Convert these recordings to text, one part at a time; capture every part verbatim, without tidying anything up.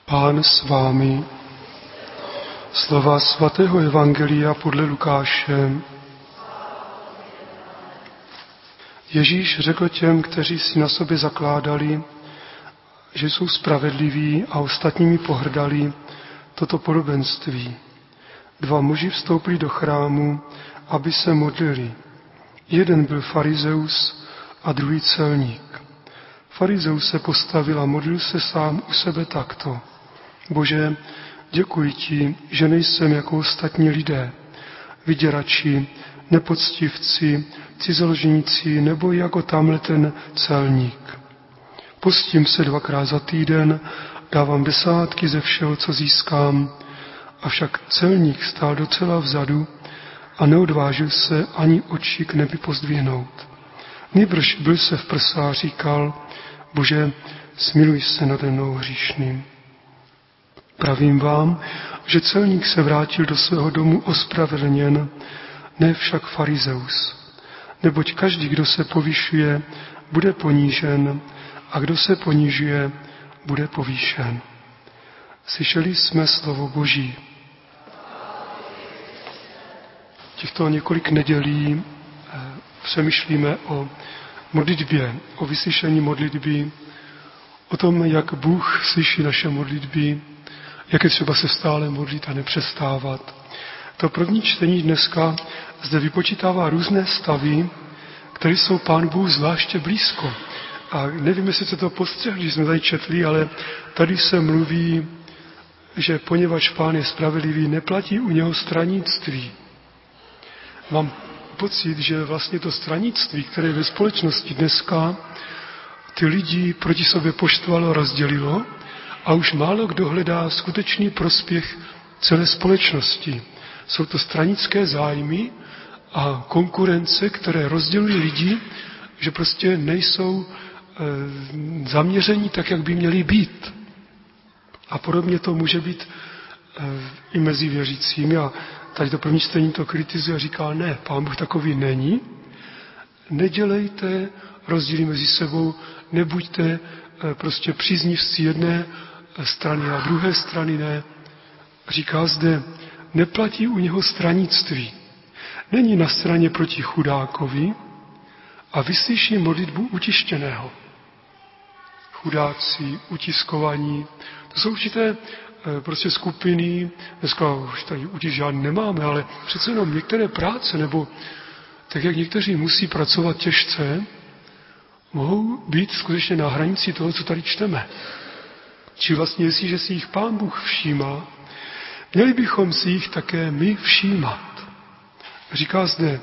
Pán s vámi. Slova svatého evangelia podle Lukáše. Ježíš řekl těm, kteří si na sobě zakládali, že jsou spravedliví a ostatními pohrdali, toto podobenství. Dva muži vstoupili do chrámu, aby se modlili. Jeden byl farizeus a druhý celník. Farizeus se postavil a modlil se sám u sebe takto. Bože, děkuji ti, že nejsem jako ostatní lidé, vyděrači, nepoctivci, cizoložníci nebo jako tamhle ten celník. Postím se dvakrát za týden, dávám desátky ze všeho, co získám, avšak celník stál docela vzadu a neodvážil se ani oči k nebi pozdvihnout. Nýbrž byl se v prsa a říkal, Bože, smiluj se nade mnou hříšným. Pravím vám, že celník se vrátil do svého domu ospravedlněn, ne však farizeus. Neboť každý, kdo se povyšuje, bude ponížen, a kdo se ponižuje, bude povýšen. Slyšeli jsme slovo Boží. Těchto několik nedělí přemýšlíme o modlitbě, o vyslyšení modlitby, o tom, jak Bůh slyší naše modlitby, jak je třeba se stále modlit a nepřestávat. To první čtení dneska zde vypočítává různé stavy, které jsou Pánu Bohu zvláště blízko. A nevím, jestli se to postřehli, jsme tady četli, ale tady se mluví, že poněvadž Pán je spravedlivý, neplatí u něho stranictví. Mám pocit, že vlastně to stranictví, které je ve společnosti dneska, ty lidi proti sobě poštvalo, rozdělilo a už málo kdo hledá skutečný prospěch celé společnosti. Jsou to stranické zájmy a konkurence, které rozdělují lidi, že prostě nejsou e, zaměření tak, jak by měli být. A podobně to může být e, i mezi věřícími. A tady to první čtení to kritizuje a říká, ne, Pán Bůh takový není. Nedělejte rozdíly mezi sebou, nebuďte e, prostě příznivci jedné strany a druhé strany ne. Říká zde, neplatí u něho stranictví. Není na straně proti chudákovi a vyslyší modlitbu utištěného. Chudáci, utiskovaní, to jsou určité prostě skupiny, dneska už tady utiš žádný nemáme, ale přece jenom některé práce, nebo tak, jak někteří musí pracovat těžce, mohou být skutečně na hranici toho, co tady čteme. Či vlastně, jestliže si jich Pán Bůh všímá, měli bychom si jich také my všímat. Říká zde,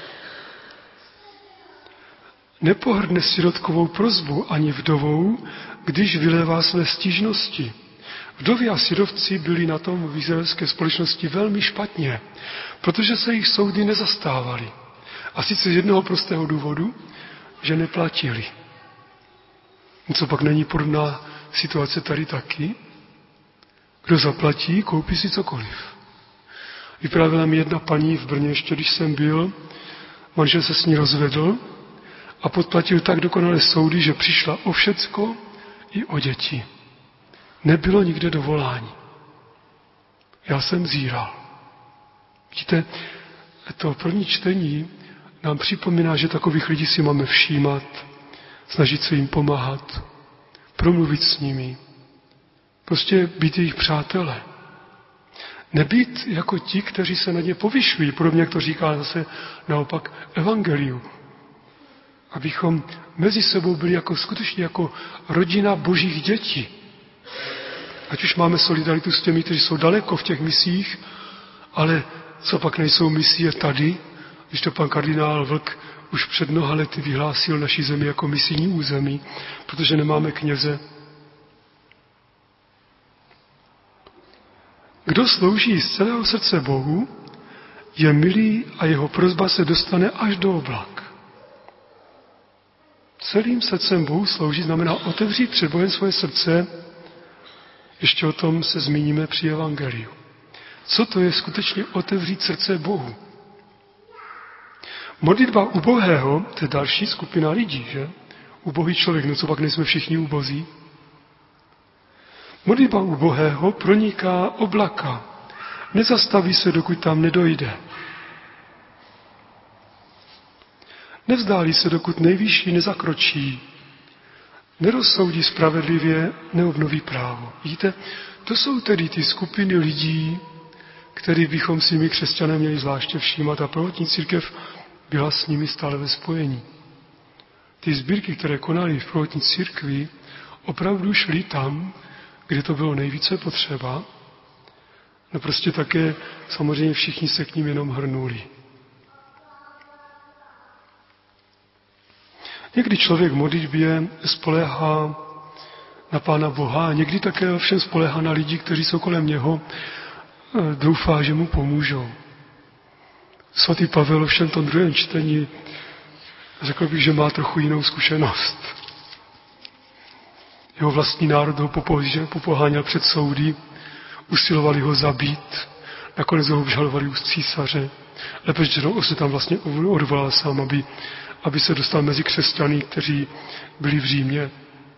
nepohrdne sirotkovou prosbu ani vdovou, když vylévá své stížnosti. Vdovy a sirovci byli na tom v izraelské společnosti velmi špatně, protože se jich soudy nezastávaly. A sice z jednoho prostého důvodu, že neplatili. Co pak není podobná situace tady taky? Kdo zaplatí, koupí si cokoliv. Vyprávěla mi jedna paní v Brně, ještě když jsem byl, manžel se s ní rozvedl a podplatil tak dokonale soudy, že přišla o všecko i o děti. Nebylo nikde dovolání. Já jsem zíral. Vidíte, to první čtení nám připomíná, že takových lidí si máme všímat, snažit se jim pomáhat, promluvit s nimi, prostě být jejich přátelé. Nebýt jako ti, kteří se na ně povyšují, podobně jak to říká zase naopak evangelium. Abychom mezi sebou byli jako skutečně jako rodina božích dětí. Ať už máme solidaritu s těmi, kteří jsou daleko v těch misích, ale co pak nejsou misie tady, když to pan kardinál Vlk už před mnoha lety vyhlásil naší zemi jako misijní území, protože nemáme kněze. Kdo slouží z celého srdce Bohu, je milý a jeho prosba se dostane až do oblak. Celým srdcem Bohu slouží znamená otevřít před Bohem svoje srdce. Ještě o tom se zmíníme při evangeliu. Co to je skutečně otevřít srdce Bohu? Modlitba ubohého, to je další skupina lidí, že? Ubohý člověk, no co pak nejsme všichni ubozí? Modlitba ubohého proniká oblaka. Nezastaví se, dokud tam nedojde. Nevzdálí se, dokud nejvyšší nezakročí. Nerozsoudí spravedlivě, neobnoví právo. Vidíte, to jsou tedy ty skupiny lidí, který bychom si my křesťané měli zvláště všímat a prvotní církev byla s nimi stále ve spojení. Ty sbírky, které konali v prvotní církvi, opravdu šly tam, kde to bylo nejvíce potřeba. No prostě také samozřejmě všichni se k ním jenom hrnuli. Někdy člověk v modlitbě spoléhá na Pána Boha a někdy také ovšem spoléhá na lidi, kteří jsou kolem něho, doufá, že mu pomůžou. Svatý Pavel ovšem v tom druhém čtení řekl bych, že má trochu jinou zkušenost. Jeho vlastní národ ho popoháněl před soudy, usilovali ho zabít, nakonec ho obžalovali u císaře. Lépe řečeno, on se tam vlastně odvolal sám, aby, aby se dostal mezi křesťany, kteří byli v Římě.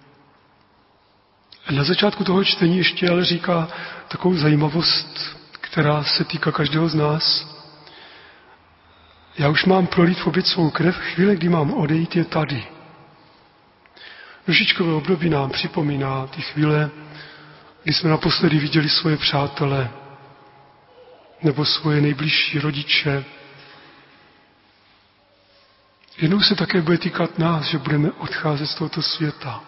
A na začátku toho čtení ještě ale říká takovou zajímavost, která se týká každého z nás. Já už mám prolít v oběť svou krev, chvíle, kdy mám odejít, je tady. Ružičkové období nám připomíná ty chvíle, kdy jsme naposledy viděli svoje přátele nebo svoje nejbližší rodiče. Jednou se také bude týkat nás, že budeme odcházet z tohoto světa.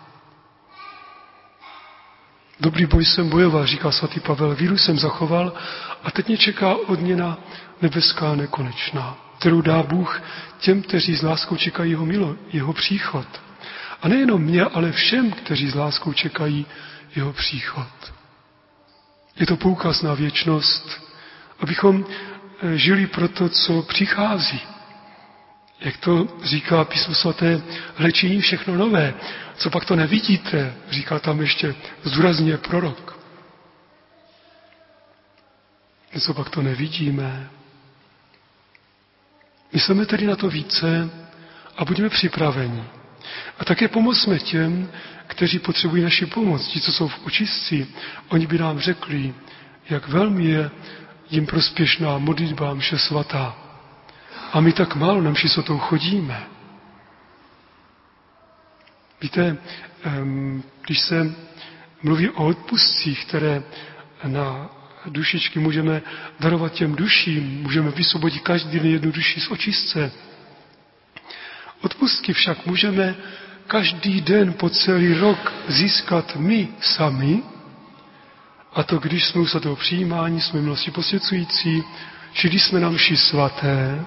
Dobrý boj jsem bojoval, říká svatý Pavel, víru jsem zachoval a teď mě čeká odměna nebeská nekonečná, kterou dá Bůh těm, kteří s láskou čekají jeho milo, jeho příchod. A nejenom mě, ale všem, kteří s láskou čekají jeho příchod. Je to poukaz na věčnost, abychom žili pro to, co přichází. Jak to říká Písmo svaté, hle činí všechno nové. Co pak to nevidíte, říká tam ještě zdůrazně prorok. Co pak to nevidíme. Myslíme tedy na to více a buďme připraveni. A také pomozme těm, kteří potřebují naši pomoc. Ti, co jsou v očistci, oni by nám řekli, jak velmi je jim prospěšná modlitba mše svatá. A my tak málo na mši svatou chodíme. Víte, když se mluví o odpustcích, které na dušičky můžeme darovat těm duším, můžeme vysvobodit každý den jednu duši z očistce. Odpustky však můžeme každý den po celý rok získat my sami, a to když jsme u svatého přijímání, jsme milosti posvěcující, či když jsme na mši svaté,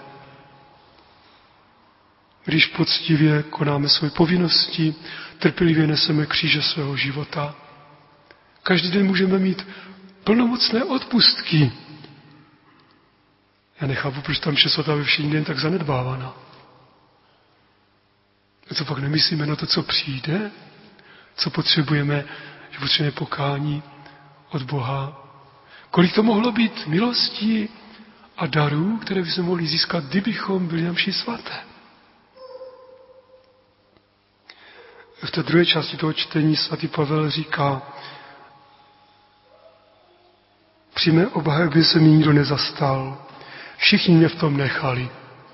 když poctivě konáme své povinnosti, trpělivě neseme kříže svého života. Každý den můžeme mít plnomocné odpustky. Já nechápu, proč tam mše svatá ve všední den tak zanedbávána. A co pak nemyslíme na to, co přijde? Co potřebujeme, že potřebujeme pokání od Boha? Kolik to mohlo být milostí a darů, které bychom mohli získat, kdybychom byli na mši svaté? V té druhé části toho čtení svatý Pavel říká, při mé obhajobě se mi nikdo nezastal, všichni mě v tom nechali.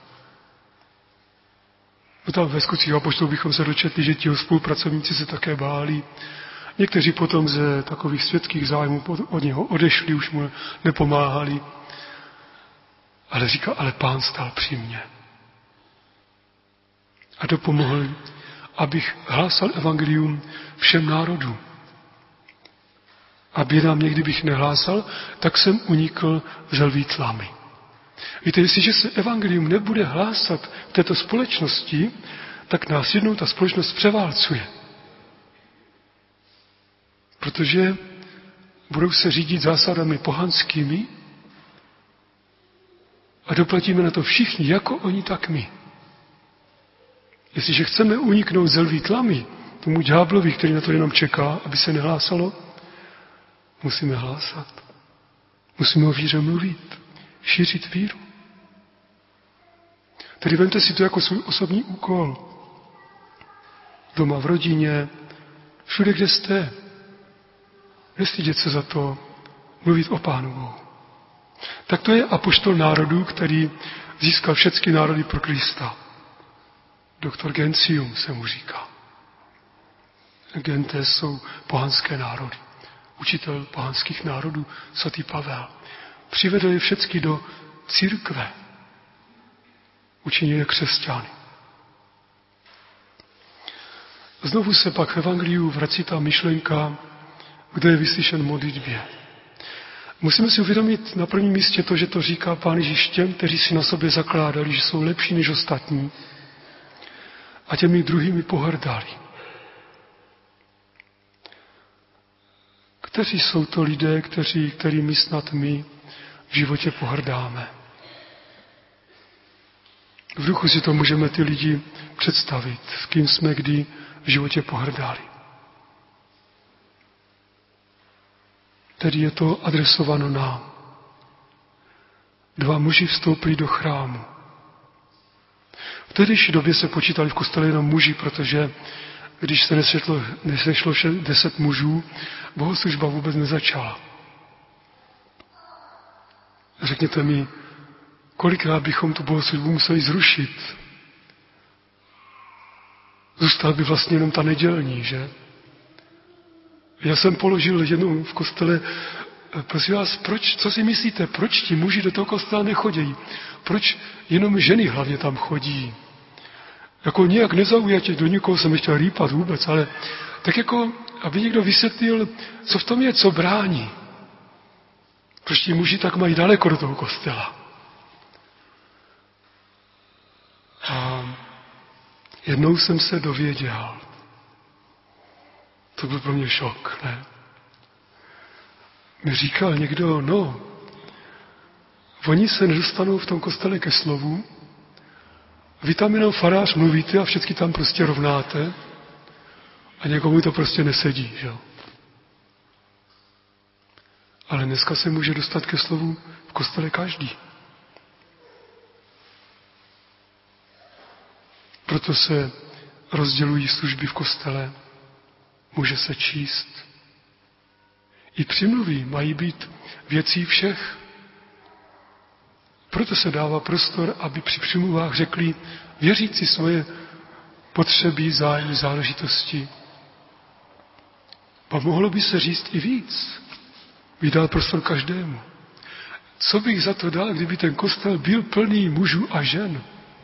No tam ve Skutcích apoštolů bychom se dočetli, že ti spolupracovníci se také báli. Někteří potom ze takových světských zájmů od něho odešli, už mu nepomáhali. Ale říká, ale Pán stál při mně. A dopomohl, abych hlásal evangelium všem národům. A běda mě, kdybych nehlásal, tak jsem unikl v želví tlamy. Víte, jestliže se evangelium nebude hlásat v této společnosti, tak nás jednou ta společnost převálcuje. Protože budou se řídit zásadami pohanskými a doplatíme na to všichni, jako oni, tak my. Jestliže chceme uniknout z lví tlamy, tomu ďáblovi, který na to jenom čeká, aby se nehlásalo, musíme hlásat. Musíme o víře mluvit, šířit víru. Tedy vemte si to jako svůj osobní úkol. Doma, v rodině, všude, kde jste. nestydět se za to mluvit o Pánu Bohu. Tak to je apoštol národů, který získal všechny národy pro Krista. Doktor Gentium se mu říká. Gentes jsou pohanské národy. Učitel pohanských národů, svatý Pavel. Přivedl je všechny do církve. Učinil je křesťany. Znovu se pak v evangeliu vrací ta myšlenka, kdo je vyslyšen modlitbě. Musíme si uvědomit na prvním místě to, že to říká Pán Ježíš těm, kteří si na sobě zakládali, že jsou lepší než ostatní a těmi druhými pohrdali. Kteří jsou to lidé, kteří, kterými snad my v životě pohrdáme? V duchu si to můžeme ty lidi představit, s kým jsme kdy v životě pohrdali. Tedy je to adresováno nám. Dva muži vstoupili do chrámu. V tehdejší době se počítali v kostele jenom muži, protože když se nesešlo, nesešlo deset mužů, bohoslužba vůbec nezačala. Řekněte mi, kolikrát bychom tu bohoslužbu museli zrušit. Zůstala by vlastně jenom ta nedělní, že? Já jsem položil jednou v kostele, prosím vás, proč, co si myslíte, proč ti muži do toho kostela nechodí? Proč jenom ženy hlavně tam chodí? Jako nějak nezaujatě, do nikoho jsem nechtěl rýpat vůbec, ale tak jako, aby někdo vysvětlil, co v tom je, co brání. Proč ti muži tak mají daleko do toho kostela? A jednou jsem se dověděl, to byl pro mě šok, ne? Mi říkal někdo, no, oni se nedostanou v tom kostele ke slovu, vy tam jenom farář mluvíte a všichni tam prostě rovnáte a někomu to prostě nesedí, že jo? Ale dneska se může dostat ke slovu v kostele každý. Proto se rozdělují služby v kostele, může se číst. I přimluví mají být věcí všech. Proto se dává prostor, aby při přimluvách řekli věřící svoje potřeby, zájmy, záležitosti. A mohlo by se říct i víc. Bych dal prostor každému. Co bych za to dal, kdyby ten kostel byl plný mužů a žen?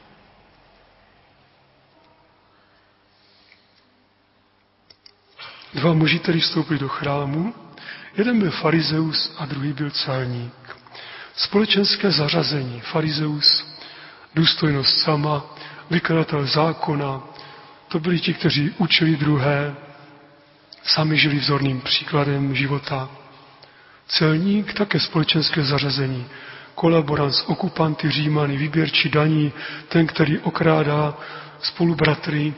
Dva muži, kteří vstoupili do chrámu, jeden byl farizeus a druhý byl celník. Společenské zařazení. Farizeus, důstojnost sama, vykladatel zákona, to byli ti, kteří učili druhé, sami žili vzorným příkladem života. Celník, také společenské zařazení. Kolaborant s okupanty, Římany, výběrčí daní, ten, který okrádá spolubratry.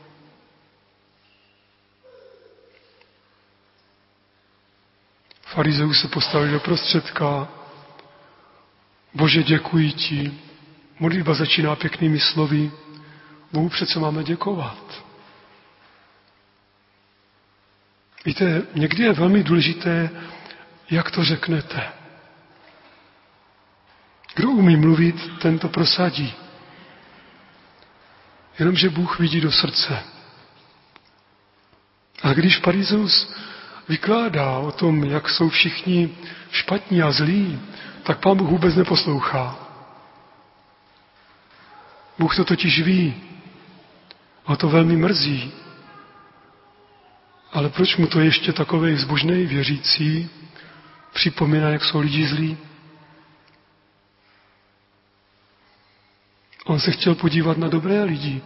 Farizeus se postavil do prostředka. Bože, děkuji ti. Modlitba začíná pěknými slovy. Bohu přece máme děkovat. Víte, někdy je velmi důležité, jak to řeknete. Kdo umí mluvit, ten to prosadí. Jenomže Bůh vidí do srdce. A když farizeus vykládá o tom, jak jsou všichni špatní a zlí, tak Pán Bůh vůbec neposlouchá. Bůh to totiž ví. A to velmi mrzí. Ale proč mu to ještě takovej zbožnej věřící připomíná, jak jsou lidi zlí? On se chtěl podívat na dobré lidi.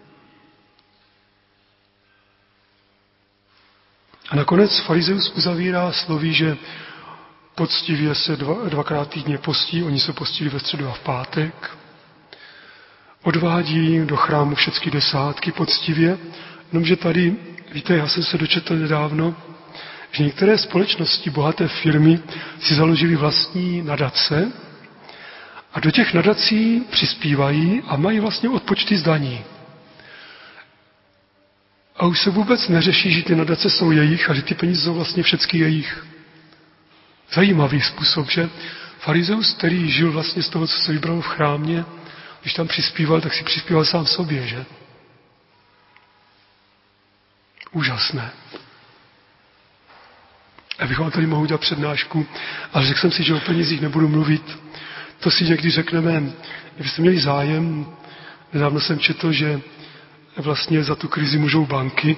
A nakonec farizeus uzavírá sloví, že poctivě se dva, dvakrát týdně postí, oni se postili ve středu a v pátek, odvádí do chrámu všechny desátky poctivě, jenomže tady, víte, já jsem se dočetl nedávno, že některé společnosti, bohaté firmy si založily vlastní nadace a do těch nadací přispívají a mají vlastně odpočty z daní. A už se vůbec neřeší, že ty nadace jsou jejich a že ty peníze jsou vlastně všechny jejich. Zajímavý způsob, že farizeus, který žil vlastně z toho, co se vybral v chrámě, když tam přispíval, tak si přispíval sám sobě, že? Úžasné. Já bych vám tady mohl udělat přednášku, ale řekl jsem si, že o penězích nebudu mluvit. To si někdy řekneme, kdybyste měli zájem. Nedávno jsem četl, že vlastně za tu krizi můžou banky.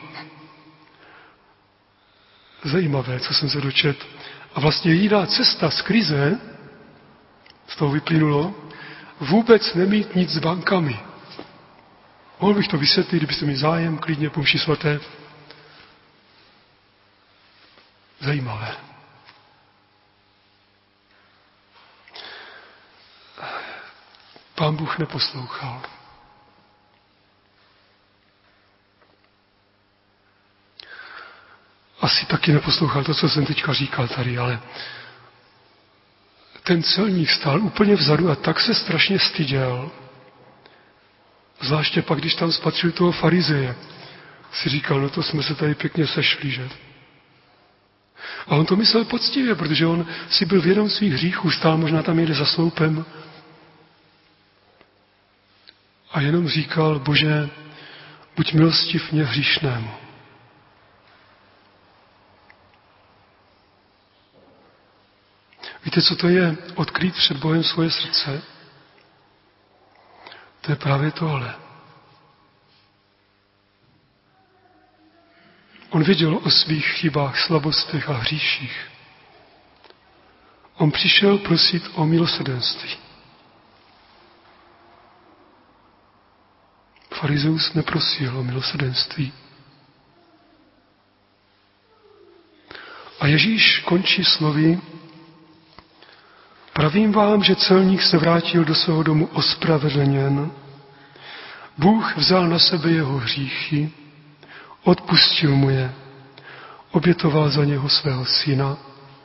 Zajímavé, co jsem se dočet. A vlastně jediná cesta z krize, z toho vyplynulo, vůbec nemít nic s bankami. Mohl bych to vysvětlit, kdybyste měli zájem, klidně po mši svaté. Zajímavé. Pán Bůh neposlouchal. Asi taky neposlouchal to, co jsem teďka říkal tady, ale ten celník stál úplně vzadu a tak se strašně styděl. Zvláště pak, když tam spatřil toho farizeje, si říkal, no to jsme se tady pěkně sešli, že? A on to myslel poctivě, protože on si byl vědom svých hříchů, stál možná tam někde za sloupem a jenom říkal, Bože, buď milostiv mě hříšnému. Víte, co to je? Odkrýt před Bohem svoje srdce? To je právě tohle. On věděl o svých chybách, slabostech a hříších. On přišel prosit o milosrdenství. Farizeus neprosil o milosrdenství. A Ježíš končí slovy: pravím vám, že celník se vrátil do svého domu ospravedlněn. Bůh vzal na sebe jeho hříchy, odpustil mu je, obětoval za něho svého syna.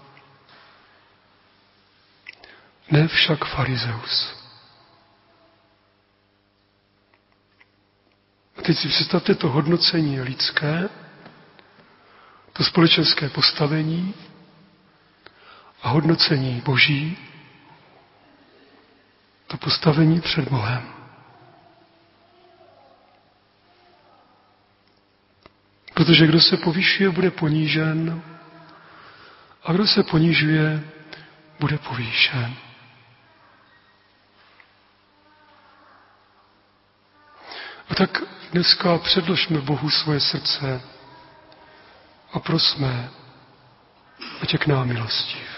Ne však farizeus. A teď si představte to hodnocení lidské, to společenské postavení a hodnocení Boží, to postavení před Bohem. Protože kdo se povýšuje, bude ponížen a kdo se ponížuje, bude povýšen. A tak dneska předložme Bohu svoje srdce a prosme, ať je k nám milostiv.